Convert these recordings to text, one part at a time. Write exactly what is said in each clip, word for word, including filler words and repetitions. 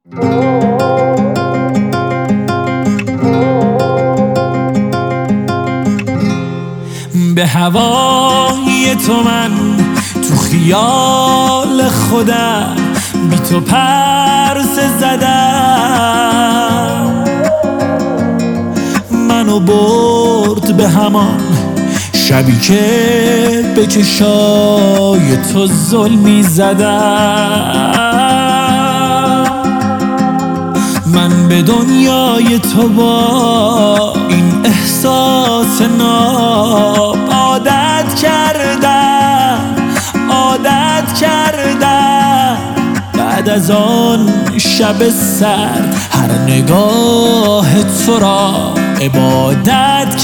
به هوای تو من تو خیال خودم بی تو پرسه زدم، منو برد به همان شبی که به چشای تو ظلمی زدم. من به دنیای تو با این احساس ناب عادت کردم عادت کردم. بعد از آن شب سرد هر نگاه تو را عبادت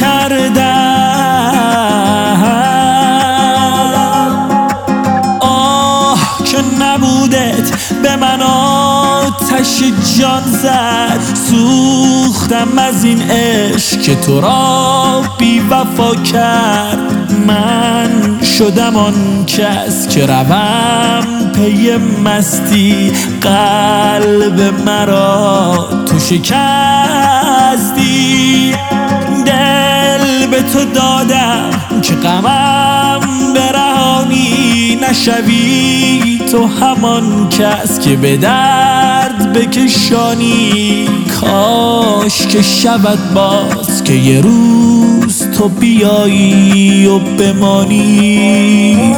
کردم. آه که نبودت به من آتش جان زد، سوختم از این عشق که تو را بی وفا کرد. من شدم آن کس که روم پی مستی، قلب مرا تو شکستی. دل به تو دادم که غمم برهانی، نشوی تو همان کس که به درد بکشانی. کاش که شود باز که یه روز تو بیایی و بمانی.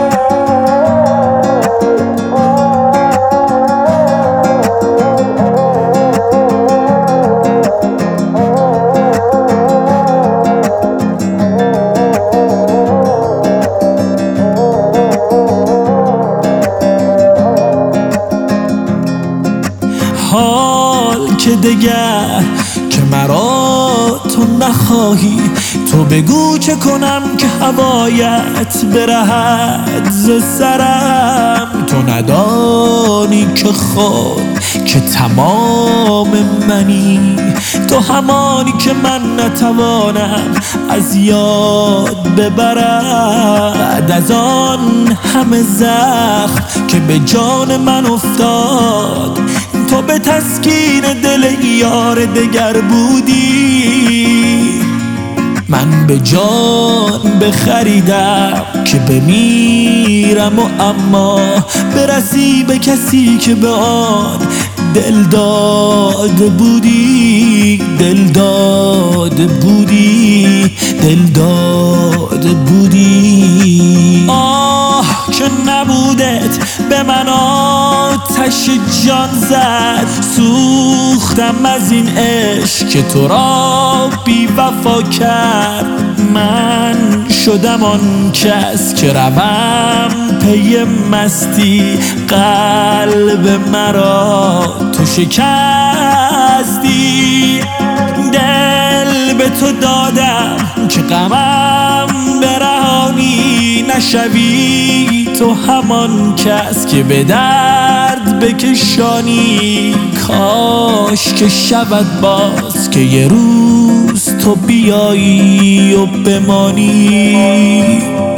حال که دگر که مرا تو نخواهی، تو بگو چه کنم که هوایت برهد ز سرم. تو ندانی که خود که تمام منی، تو همانی که من نتوانم از یاد ببرم. بعد از آن همه زخم که به جان من افتاد، تو به تسکین دل یار دگر بودی. من به جان بخریدم که بمیرم و اما برسی به کسی که به آن دل داده بودی. دل داده بودی دل داده بودی. آه که نبودت به من آتش جان زد، سوختم از این عشق که تو را بی وفا کرد. من شدم آن کس که روم پی مستی، قلب مرا تو شکستی. دل به تو دادم که غمم برهانی، نشوی تو همان کس که به درد بکشانی. کاش که شود باز که یه روز تو بیایی و بمانی.